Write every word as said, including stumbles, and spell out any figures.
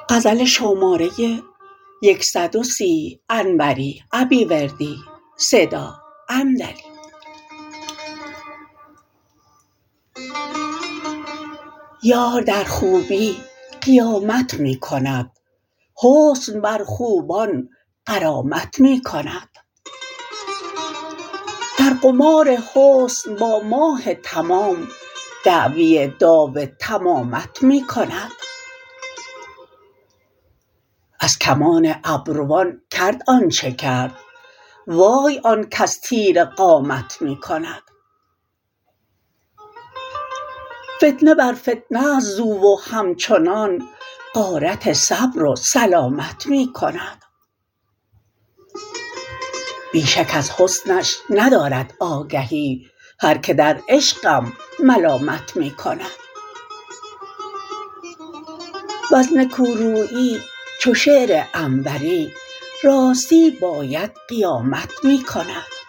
غزل شماره یکصد و سی انوری ابیوردی صدا امیرعلی. یار در خوبی قیامت می کند، حسن بر خوبان غرامت می کند. در قمار حسن با ماه تمام، دعوی داو تمامت می کند. از کمان ابروان کرد آنچه کرد، وای آن کز تیر قامت می کند. فتنه بر فتنه است زو و همچنان، غارت صبر و سلامت می کند. بی شک از حسنش ندارد آگهی، هر که در عشقم ملامت می کند. وز نکورویی چو شعر انوری، راستی باید قیامت می کند.